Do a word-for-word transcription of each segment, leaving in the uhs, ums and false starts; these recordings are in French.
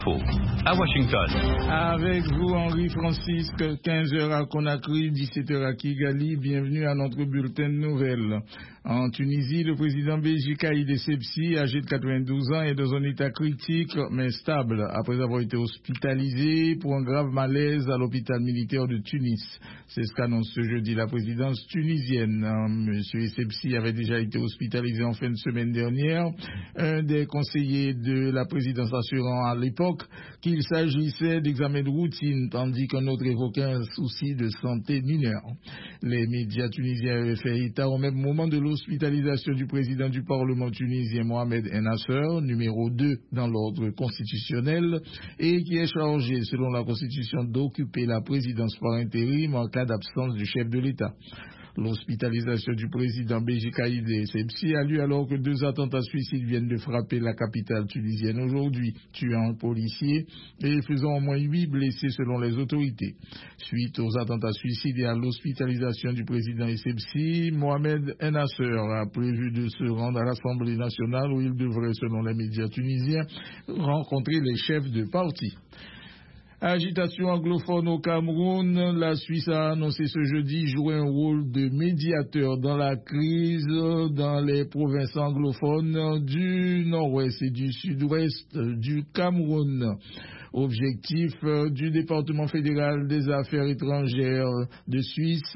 À Washington. Avec vous, Henri Francis, quinze heures à Conakry, dix-sept heures à Kigali. Bienvenue à notre bulletin de nouvelles. En Tunisie, le président Béji Caïd Essebsi, âgé de quatre-vingt-douze ans, est dans un état critique mais stable après avoir été hospitalisé pour un grave malaise à l'hôpital militaire de Tunis. C'est ce qu'annonce ce jeudi la présidence tunisienne. Monsieur Essebsi avait déjà été hospitalisé en fin de semaine dernière. Un des conseillers de la présidence assurant à l'époque qu'il s'agissait d'examens de routine, tandis qu'un autre évoquait un souci de santé mineur. Les médias tunisiens avaient fait état au même moment de l'hospitalisation du président du Parlement tunisien Mohamed Ennasser, numéro deux dans l'ordre constitutionnel, et qui est chargé, selon la Constitution, d'occuper la présidence par intérim en cas d'absence du chef de l'État. L'hospitalisation du président Béji Caïd Essebsi a lieu alors que deux attentats suicides viennent de frapper la capitale tunisienne aujourd'hui, tuant un policier et faisant au moins huit blessés selon les autorités. Suite aux attentats suicides et à l'hospitalisation du président Essebsi, Mohamed Ennasser a prévu de se rendre à l'Assemblée nationale où il devrait, selon les médias tunisiens, rencontrer les chefs de parti. Agitation anglophone au Cameroun, la Suisse a annoncé ce jeudi jouer un rôle de médiateur dans la crise dans les provinces anglophones du nord-ouest et du sud-ouest du Cameroun. Objectif du département fédéral des affaires étrangères de Suisse,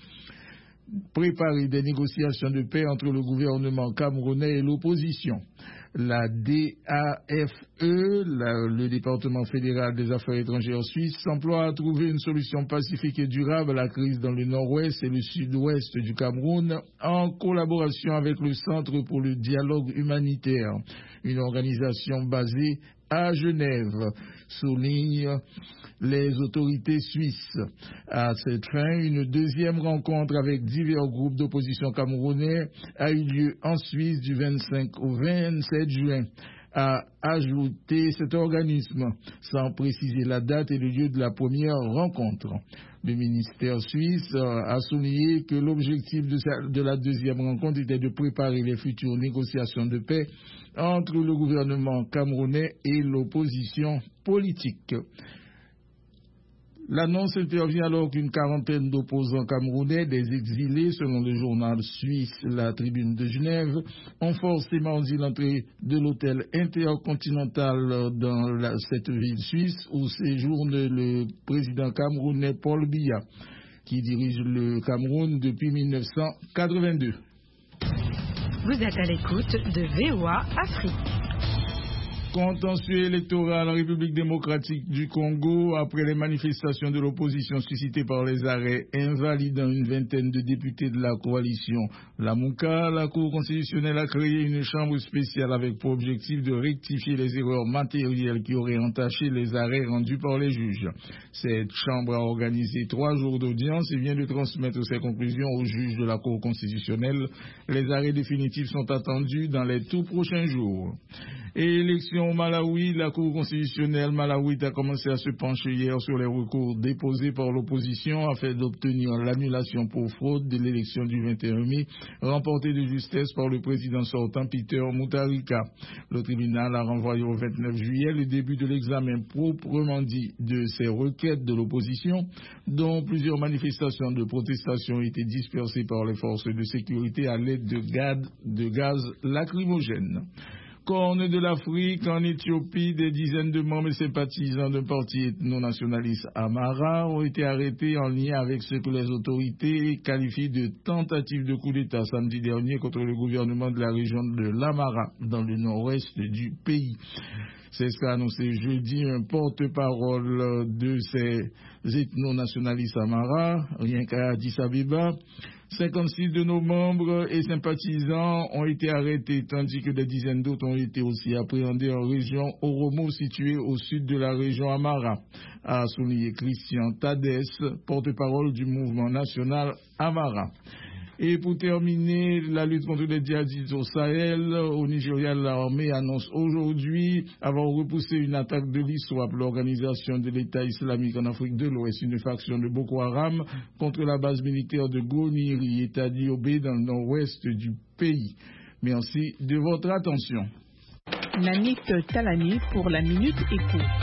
préparer des négociations de paix entre le gouvernement camerounais et l'opposition. La D A F E, la, le département fédéral des affaires étrangères suisse, s'emploie à trouver une solution pacifique et durable à la crise dans le nord-ouest et le sud-ouest du Cameroun en collaboration avec le Centre pour le dialogue humanitaire, une organisation basée à Genève, souligne les autorités suisses. À cette fin, une deuxième rencontre avec divers groupes d'opposition camerounais a eu lieu en Suisse du vingt-cinq au vingt-sept juin. A ajouté cet organisme, sans préciser la date et le lieu de la première rencontre. Le ministère suisse a souligné que l'objectif de, sa, de la deuxième rencontre était de préparer les futures négociations de paix entre le gouvernement camerounais et l'opposition politique. L'annonce intervient alors qu'une quarantaine d'opposants camerounais, des exilés, selon le journal suisse La Tribune de Genève, ont forcé mardi l'entrée de l'hôtel intercontinental dans la, cette ville suisse où séjourne le président camerounais Paul Biya, qui dirige le Cameroun depuis mille neuf cent quatre-vingt-deux. Vous êtes à l'écoute de V O A Afrique. Contentieux électoral en République démocratique du Congo après les manifestations de l'opposition suscitées par les arrêts invalidant une vingtaine de députés de la coalition Lamouka, la Cour constitutionnelle a créé une chambre spéciale avec pour objectif de rectifier les erreurs matérielles qui auraient entaché les arrêts rendus par les juges. Cette chambre a organisé trois jours d'audience et vient de transmettre ses conclusions aux juges de la Cour constitutionnelle. Les arrêts définitifs sont attendus dans les tout prochains jours. Et élection au Malawi, la Cour constitutionnelle malawite a commencé à se pencher hier sur les recours déposés par l'opposition afin d'obtenir l'annulation pour fraude de l'élection du vingt et un mai, remportée de justesse par le président sortant Peter Mutharika. Le tribunal a renvoyé au vingt-neuf juillet le début de l'examen proprement dit de ces requêtes de l'opposition, dont plusieurs manifestations de protestation ont été dispersées par les forces de sécurité à l'aide de gaz, de gaz lacrymogène. Corne de l'Afrique, en Éthiopie, des dizaines de membres et sympathisants d'un parti ethno-nationaliste Amara ont été arrêtés en lien avec ce que les autorités qualifient de tentative de coup d'État samedi dernier contre le gouvernement de la région de l'Amara, dans le nord-ouest du pays. C'est ce qu'a annoncé jeudi un porte-parole de ces ethno-nationalistes Amara, rien qu'à Addis Abeba. cinquante-six de nos membres et sympathisants ont été arrêtés, tandis que des dizaines d'autres ont été aussi appréhendés en région Oromo, située au sud de la région Amara, a souligné Christian Tadès, porte-parole du mouvement national Amara. Et pour terminer, la lutte contre les djihadistes au Sahel, au Nigeria, l'armée annonce aujourd'hui avoir repoussé une attaque de l'I S W A P, l'organisation de l'État islamique en Afrique de l'Ouest, une faction de Boko Haram, contre la base militaire de Goniri, État d'Yobe, dans le nord-ouest du pays. Merci de votre attention. Nanit Talani pour la Minute Éco.